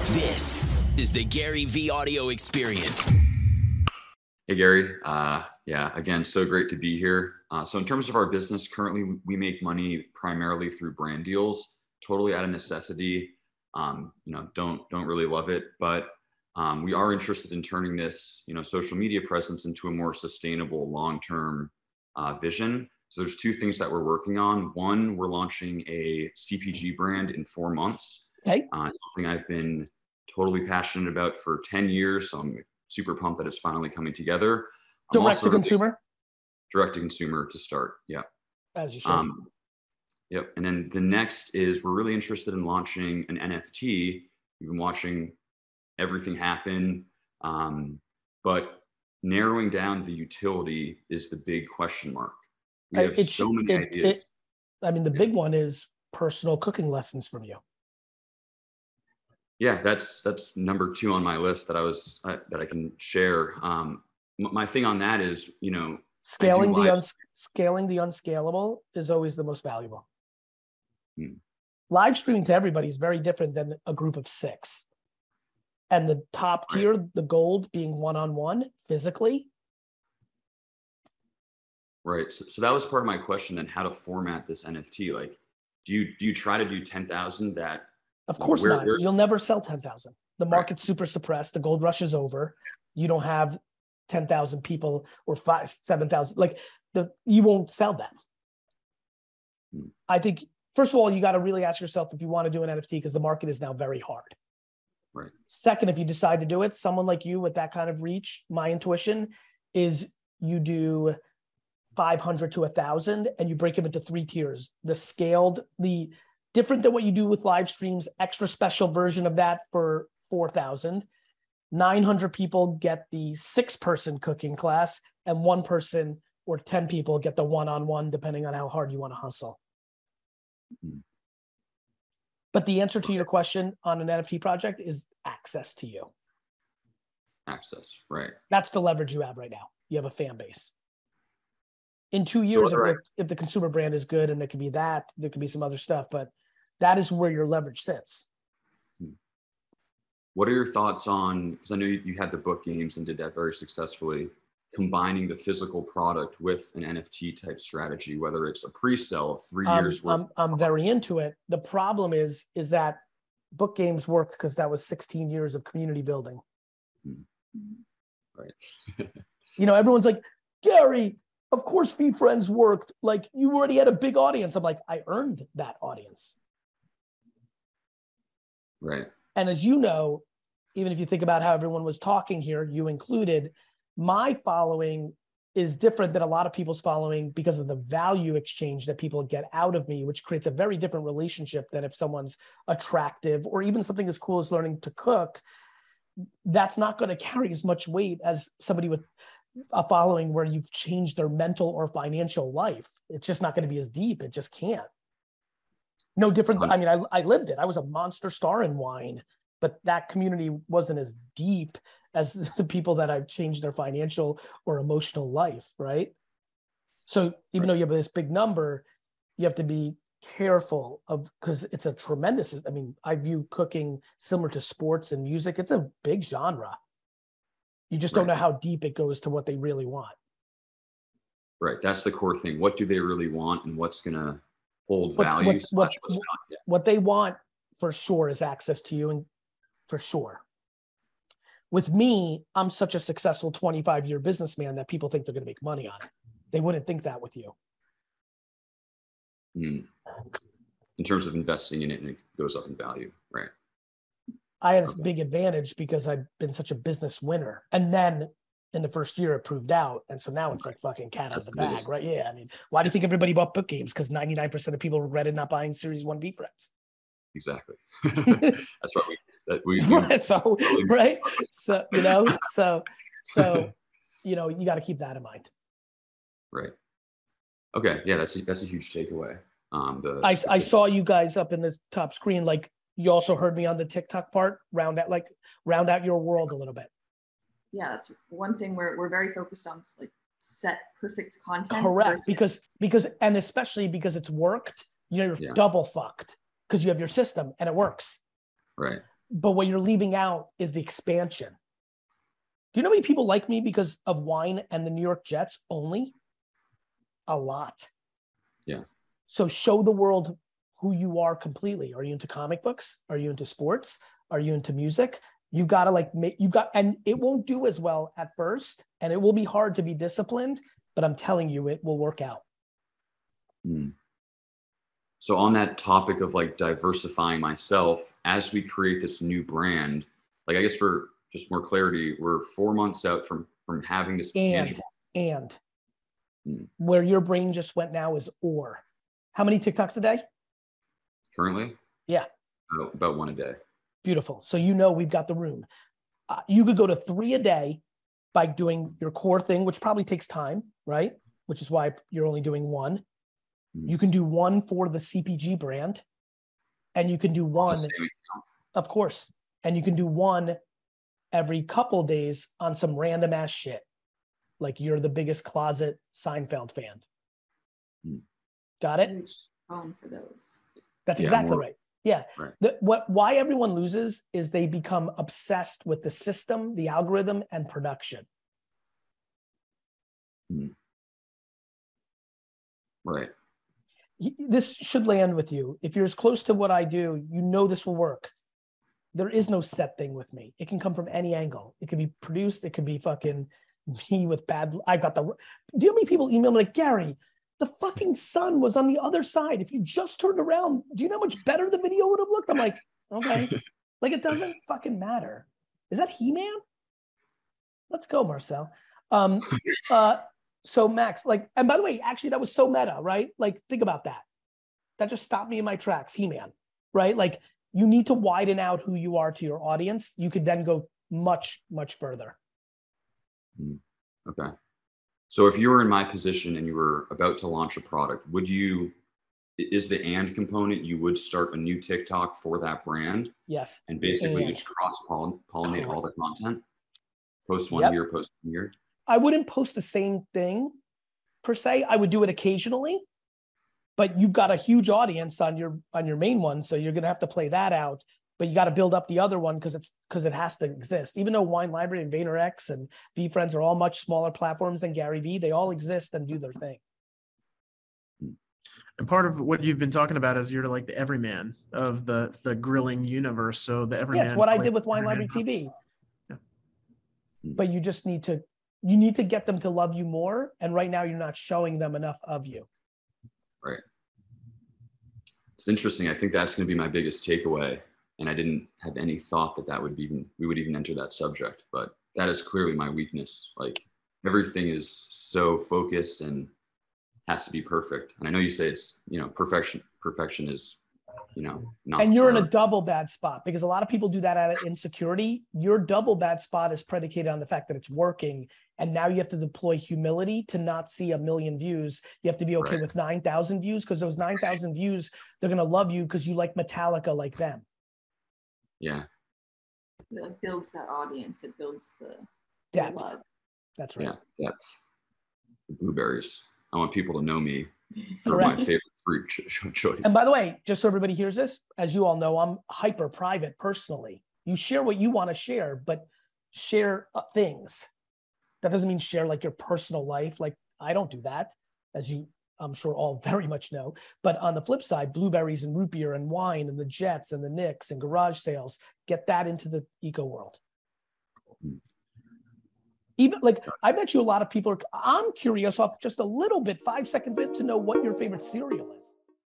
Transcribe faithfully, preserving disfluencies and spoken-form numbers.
This is the Gary V Audio Experience. Hey, Gary. Uh, yeah, again, so great to be here. Uh, so in terms of our business, currently we make money primarily through brand deals, totally out of necessity. Um, you know, don't don't really love it, but um, we are interested in turning this, you know, social media presence into a more sustainable long-term uh, vision. So there's two things that we're working on. One, we're launching a C P G brand in four months. Okay. Uh, it's something I've been totally passionate about for ten years. So I'm super pumped that it's finally coming together. I'm Direct to also consumer? Direct to consumer to start. Yeah. As you should. Um, yep. And then the next is we're really interested in launching an N F T. We've been watching everything happen, um, but narrowing down the utility is the big question mark. We have it, so many it, ideas. It, I mean, the yeah. big one is personal cooking lessons from you. Yeah, that's that's number two on my list that I was uh, that I can share. Um, m- my thing on that is, you know, scaling the uns- scaling the unscalable is always the most valuable. Hmm. Live streaming to everybody is very different than a group of six, and the top tier, right. the gold, being one-on-one physically. Right. So, so that was part of my question. Then, how to format this N F T? Like, do you do you try to do ten thousand that? Of course where, not. You'll never sell ten thousand. The market's right. super suppressed. The gold rush is over. You don't have ten thousand people or five, seven thousand. Like the, you won't sell them. Hmm. I think, first of all, you got to really ask yourself if you want to do an N F T because the market is now very hard. Right. Second, if you decide to do it, someone like you with that kind of reach, my intuition is you do five hundred to a thousand and you break them into three tiers. The scaled, the different than what you do with live streams, extra special version of that for four thousand. nine hundred people get the six person cooking class and one person or ten people get the one-on-one, depending on how hard you want to hustle. Mm-hmm. But the answer to your question on an N F T project is access to you. Access, right. That's the leverage you have right now. You have a fan base. In two years, so, if, right. the, if the consumer brand is good, and there could be that, there could be some other stuff, but that is where your leverage sits. What are your thoughts on, because I know you, you had the book games and did that very successfully, combining the physical product with an N F T type strategy, whether it's a pre-sale, three um, years worth? I'm, I'm very into it. The problem is, is that book games worked because that was sixteen years of community building. Right. You know, everyone's like, Gary, of course VeeFriends worked. Like, you already had a big audience. I'm like, I earned that audience. Right. And as you know, even if you think about how everyone was talking here, you included, my following is different than a lot of people's following because of the value exchange that people get out of me, which creates a very different relationship than if someone's attractive or even something as cool as learning to cook. That's not going to carry as much weight as somebody with a following where you've changed their mental or financial life. It's just not going to be as deep. It just can't. No different. I mean, I, I lived it. I was a monster star in wine, but that community wasn't as deep as the people that I've changed their financial or emotional life, right? So even right. though you have this big number, you have to be careful of, because it's a tremendous, I mean, I view cooking similar to sports and music. It's a big genre. You just right. don't know how deep it goes to what they really want. Right. That's the core thing. What do they really want and what's going to hold what, value? What, what, what they want for sure is access to you, and for sure. With me, I'm such a successful twenty-five year businessman that people think they're going to make money on it. They wouldn't think that with you. Mm. In terms of investing in it, and it goes up in value, right? I had this okay. big advantage because I've been such a business winner. And then in the first year, it proved out. And so now it's right. like fucking cat out of the bag, right? Yeah. I mean, why do you think everybody bought book games? Because ninety-nine percent of people regretted not buying Series one VeeFriends. Exactly. That's right. We, that we, we so, right. So, you know, so, so, you know, you got to keep that in mind. Right. Okay. Yeah. That's a, that's a huge takeaway. Um, the, I, the, I saw you guys up in the top screen. Like, you also heard me on the TikTok part, round that, like round out your world a little bit. Yeah. That's one thing we're, we're very focused on. It's like set perfect content. Correct. Versus- because, because, and especially because it's worked, you're yeah. double fucked because you have your system and it works. Right. but what you're leaving out is the expansion. Do you know how many people like me because of wine and the New York Jets only? A lot. Yeah. So show the world who you are completely. Are you into comic books? Are you into sports? Are you into music? You got to like make, you got, and it won't do as well at first, and it will be hard to be disciplined, but I'm telling you, it will work out. Hmm. So on that topic of like diversifying myself, as we create this new brand, like I guess for just more clarity, we're four months out from from having this And, tangible. and Hmm. where your brain just went now is or. How many TikToks a day? Currently? Yeah. About, about one a day. Beautiful. So you know we've got the room. Uh, you could go to three a day by doing your core thing, which probably takes time, right? Which is why you're only doing one. Hmm. You can do one for the C P G brand, and you can do one, of course, and you can do one every couple days on some random ass shit. Like you're the biggest closet Seinfeld fan. Hmm. Got it? Maybe it's just phone for those. That's Yeah, exactly more- right. Yeah. Right. The, what why everyone loses is they become obsessed with the system, the algorithm, and production. Hmm. Right. He- This should land with you. If you're as close to what I do, you know this will work. There is no set thing with me. It can come from any angle. It could be produced. It could be fucking me with bad. I've got the. Do you know how many people email me like, Gary, the fucking sun was on the other side. If you just turned around, do you know how much better the video would have looked? I'm like, okay. Like it doesn't fucking matter. Is that He-Man? Let's go, Marcel. Um, uh, so Max, like, and by the way, actually that was so meta, right? Like, think about that. That just stopped me in my tracks, He-Man, right? Like you need to widen out who you are to your audience. You could then go much, much further. Hmm. Okay. So if you were in my position and you were about to launch a product, would you, is the and component, you would start a new TikTok for that brand Yes. and basically And. just cross pollinate all the content? Post one Yep. here, post one here. I wouldn't post the same thing per se. I would do it occasionally, but you've got a huge audience on your on your main one, so you're gonna have to play that out. But you got to build up the other one because it's because it has to exist. Even though Wine Library and VaynerX and VeeFriends are all much smaller platforms than Gary Vee, they all exist and do their thing. And part of what you've been talking about is you're like the everyman of the the grilling universe. So the everyman. Yeah, it's what I like, did with Wine everyman Library T V. Yeah. But you just need to you need to get them to love you more. And right now you're not showing them enough of you. Right. It's interesting. I think that's going to be my biggest takeaway. And I didn't have any thought that that would even, we would even enter that subject, but that is clearly my weakness. Like everything is so focused and has to be perfect. And I know you say it's, you know, perfection, perfection is, you know, not. And you're in a hard. double bad spot because a lot of people do that out of insecurity. Your double bad spot is predicated on the fact that it's working. And now you have to deploy humility to not see a million views. You have to be okay Right. with nine thousand views because those nine thousand views, they're going to love you because you like Metallica like them. Yeah. It like builds that audience. It builds the, the Depth. love. That's right. Yeah. That's the blueberries. I want people to know me for Correct. my favorite fruit ch- choice. And by the way, just so everybody hears this, as you all know, I'm hyper private personally. You share what you want to share, but share uh, things. That doesn't mean share like your personal life. Like I don't do that, as you I'm sure all very much know. But on the flip side, blueberries and root beer and wine and the Jets and the Knicks and garage sales, get that into the eco world. Even like I bet you a lot of people are, I'm curious off just a little bit, five seconds in, to know what your favorite cereal is.